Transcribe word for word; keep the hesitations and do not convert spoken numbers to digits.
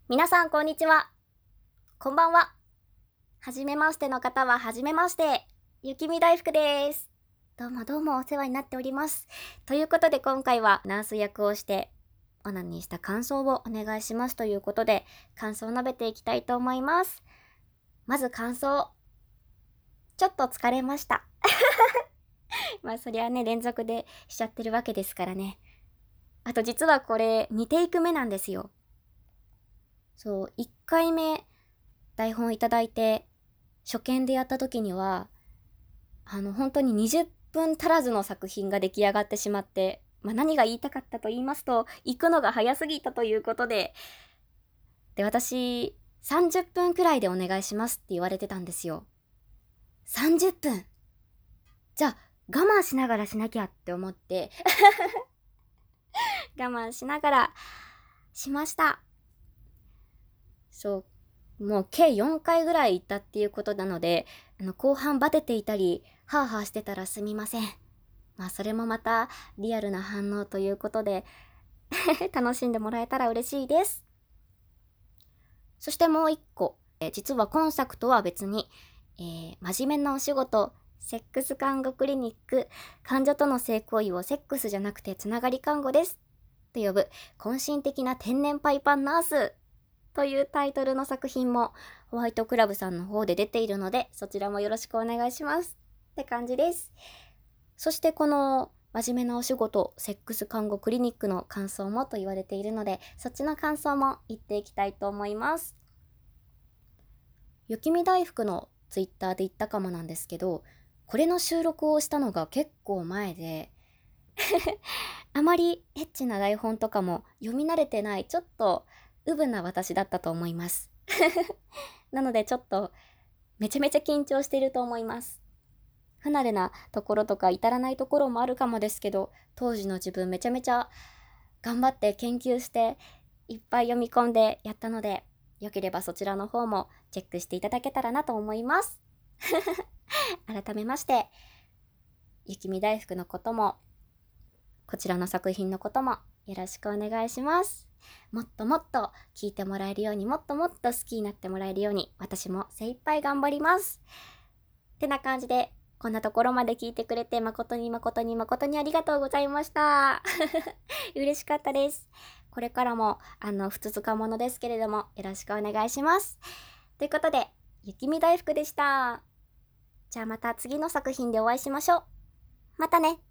皆さんこんにちは。こんばんは。はじめましての方ははじめまして。雪見大福です。どうもどうもお世話になっております。ということで今回はナース役をしてオナニーした感想をお願いしますということで、感想を述べていきたいと思います。まず感想。ちょっと疲れました。まあそりゃね、連続でしちゃってるわけですからね。あと実はこれにテイク目なんですよ。そう、いっかいめ台本いただいて初見でやった時にはあの本当ににじゅっぷん足らずの作品が出来上がってしまって、まあ、何が言いたかったと言いますと、行くのが早すぎたということで、で私さんじゅっぷんくらいでお願いしますって言われてたんですよ。さんじゅっぷんじゃあ我慢しながらしなきゃって思って我慢しながらしました。そう、もう計よんかいぐらい行ったっていうことなので、あの後半バテていたりハーハーしてたらすみません。まあそれもまたリアルな反応ということで楽しんでもらえたら嬉しいです。そしてもう一個、え実は今作とは別に、えー、真面目なお仕事、セックス看護クリニック、患者との性行為をセックスじゃなくてつながり看護ですと呼ぶ渾身的な天然パイパンナースというタイトルの作品もホワイトクラブさんの方で出ているので、そちらもよろしくお願いしますって感じです。そしてこの真面目なお仕事、セックス看護クリニックの感想もと言われているので、そっちの感想も言っていきたいと思います。雪見大福のツイッターで言ったかもなんですけど、これの収録をしたのが結構前であまりエッチな台本とかも読み慣れてない、ちょっとうぶな私だったと思いますなのでちょっとめちゃめちゃ緊張していると思います。不慣れなところとか至らないところもあるかもですけど、当時の自分めちゃめちゃ頑張って研究していっぱい読み込んでやったので、よければそちらの方もチェックしていただけたらなと思います改めまして雪見大福のこともこちらの作品のこともよろしくお願いします。もっともっと聞いてもらえるように、もっともっと好きになってもらえるように、私も精一杯頑張りますってな感じで、こんなところまで聞いてくれて誠に誠に誠にありがとうございました嬉しかったです。これからもあのふつつかものですけれどもよろしくお願いします。ということで、雪見大福でした。じゃあまた次の作品でお会いしましょう。またね。